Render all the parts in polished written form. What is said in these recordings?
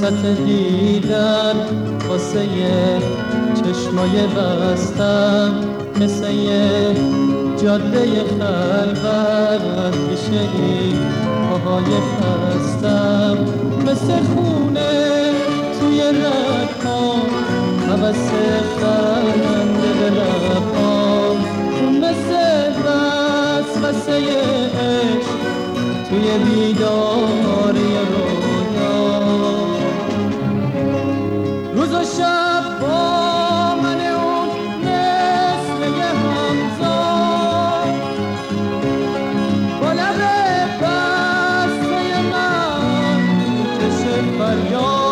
فرصت دیدن واسه چشمای بستم، مثل جاده خلوت پیش این پاهای خستم، مثل خونه توی رگ‌هام، هوس خنده به لب‌هام، مثل وسوسه عشق توی بیداری رویا. روز و شب با من اون مثل یه همزاد، با لب بسته من میکشه فریاد.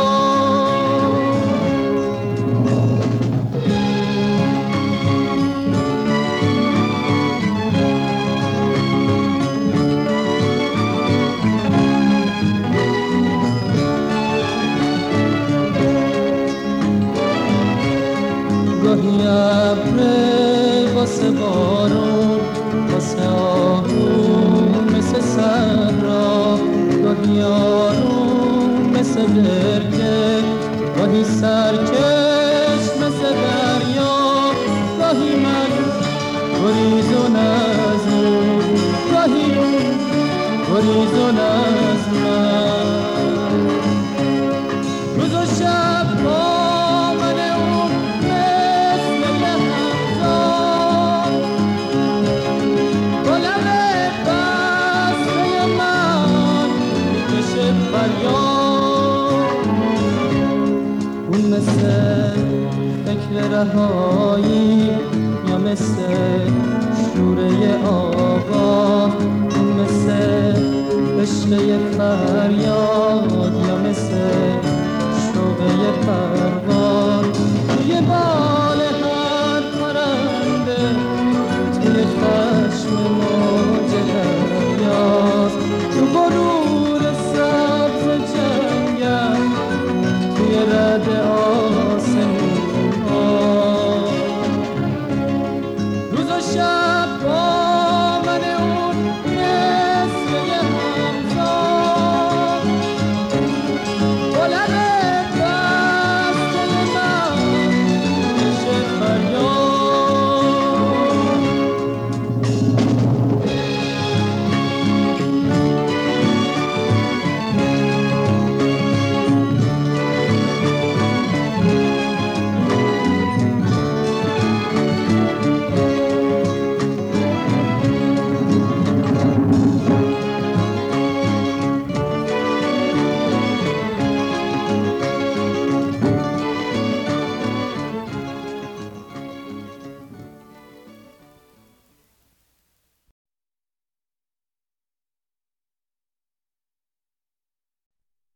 گاهی ابره واسه بارون، واسه آهون مثل صحرا، گاهی آروم مثل برکه، گاهی سرکش مثل دریا، گاهی من گریزون از اون، گاهی اون گریزون از من. روز و شب با من اون مثل یه همزاد، با لب بسته من میکشه فریاد. اون مثل فکر رهایی یا مثل شوره آوا، اون مثل عشق فریاد